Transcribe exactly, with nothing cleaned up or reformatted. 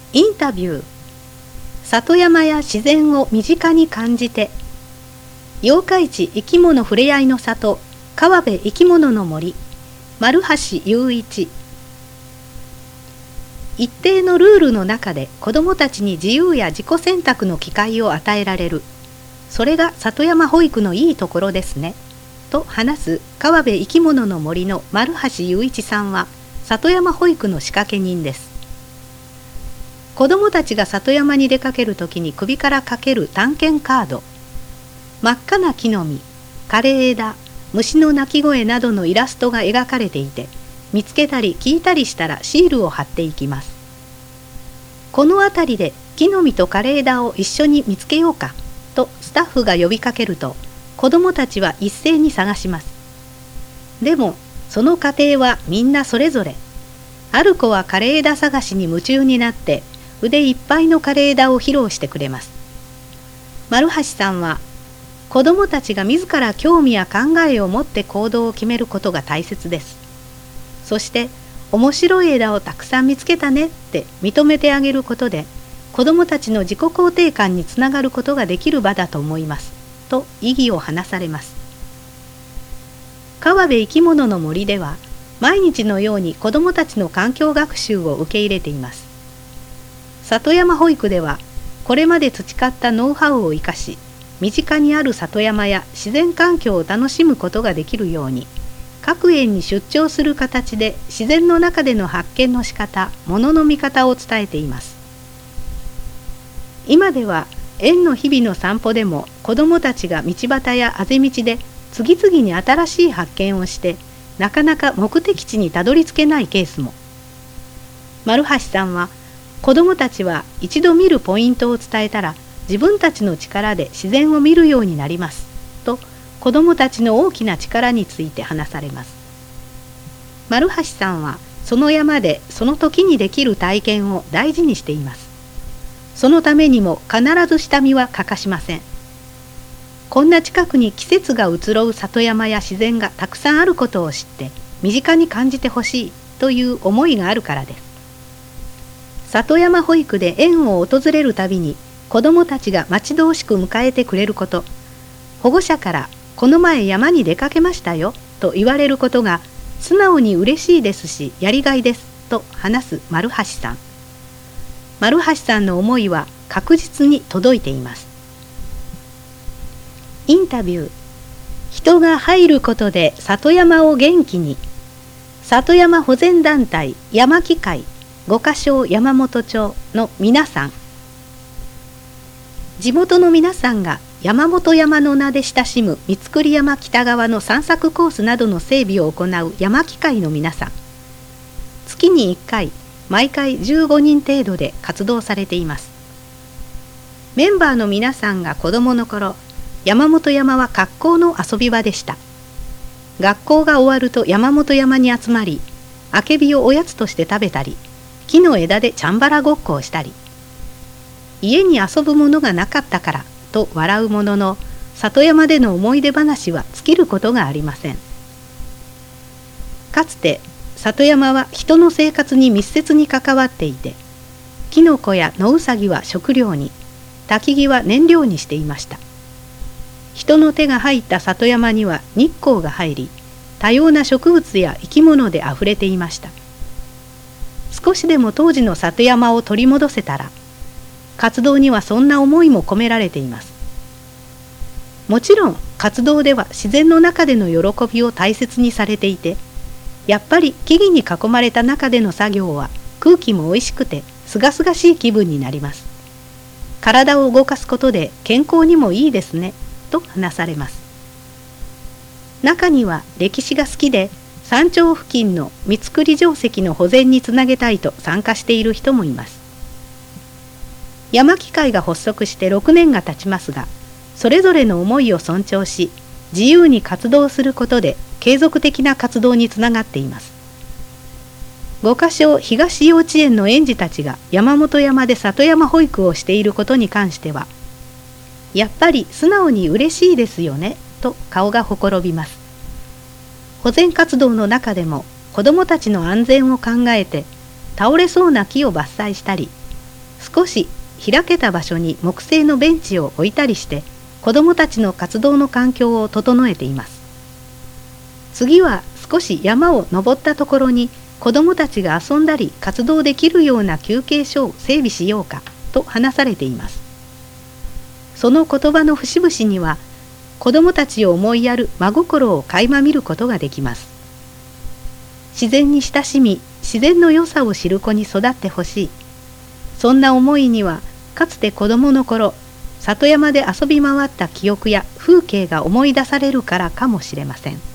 インタビュー。里山や自然を身近に感じて。八日市生き物ふれあいの里川辺生き物の森、丸橋雄一。一定のルールの中で子どもたちに自由や自己選択の機会を与えられる。それが里山保育のいいところですね。と話す川辺生き物の森の丸橋雄一さんは里山保育の仕掛け人です。子どもたちが里山に出かけるときに首からかける探検カード、真っ赤な木の実、枯れ枝、虫の鳴き声などのイラストが描かれていて、見つけたり聞いたりしたらシールを貼っていきます。この辺りで木の実と枯れ枝を一緒に見つけようかとスタッフが呼びかけると、子どもたちは一斉に探します。でもその過程はみんなそれぞれ。ある子は枯れ枝探しに夢中になって腕いっぱいの枯れ枝を披露してくれます。丸橋さんは子どもたちが自ら興味や考えを持って行動を決めることが大切です。そして面白い枝をたくさん見つけたねって認めてあげることで、子どもたちの自己肯定感につながることができる場だと思いますと意義を話されます。川辺生き物の森では毎日のように子どもたちの環境学習を受け入れています。里山保育ではこれまで培ったノウハウを生かし、身近にある里山や自然環境を楽しむことができるように、各園に出張する形で自然の中での発見の仕方、ものの見方を伝えています。今では園の日々の散歩でも子どもたちが道端やあぜ道で次々に新しい発見をして、なかなか目的地にたどり着けないケースも。丸橋さんは子どもたちは一度見るポイントを伝えたら自分たちの力で自然を見るようになりますと、子どもたちの大きな力について話されます。丸橋さんはその山でその時にできる体験を大事にしています。そのためにも必ず下見は欠かしません。こんな近くに季節が移ろう里山や自然がたくさんあることを知って身近に感じてほしいという思いがあるからです。里山保育で園を訪れるたびに子どもたちが待ち遠しく迎えてくれること、保護者からこの前山に出かけましたよと言われることが素直に嬉しいですしやりがいですと話す丸橋さん。丸橋さんの思いは確実に届いています。インタビュー。人が入ることで里山を元気に。里山保全団体山木会五箇所山本町の皆さん。地元の皆さんが山本山の名で親しむ三栗山北側の散策コースなどの整備を行う山木会の皆さん。月にいっかい、毎回じゅうごにん程度で活動されています。メンバーの皆さんが子どもの頃、山本山は格好の遊び場でした。学校が終わると山本山に集まり、あけびをおやつとして食べたり、木の枝でチャンバラごっこをしたり、家に遊ぶものがなかったからと笑うものの、里山での思い出話は尽きることがありません。かつて里山は人の生活に密接に関わっていて、キノコや野ウサギは食料に、焚き木は燃料にしていました。人の手が入った里山には日光が入り、多様な植物や生き物であふれていました。少しでも当時の里山を取り戻せたら、活動にはそんな思いも込められています。もちろん活動では自然の中での喜びを大切にされていて、やっぱり木々に囲まれた中での作業は空気もおいしくてすがすがしい気分になります。体を動かすことで健康にもいいですねと話されます。中には歴史が好きで山頂付近の三栗城跡の保全につなげたいと参加している人もいます。山木会が発足してろくねんが経ちますが、それぞれの思いを尊重し、自由に活動することで継続的な活動につながっています。五箇所東幼稚園の園児たちが山本山で里山保育をしていることに関しては、やっぱり素直に嬉しいですよねと顔がほころびます。保全活動の中でも子どもたちの安全を考えて倒れそうな木を伐採したり、 少し開けた場所に木製のベンチを置いたりして子どもたちの活動の環境を整えています。次は少し山を登ったところに子どもたちが遊んだり活動できるような休憩所を整備しようかと話されています。その言葉の節々には子どもたちを思いやる真心を垣間見ることができます。自然に親しみ、自然の良さを知る子に育ってほしい。そんな思いにはかつて子どもの頃里山で遊び回った記憶や風景が思い出されるからかもしれません。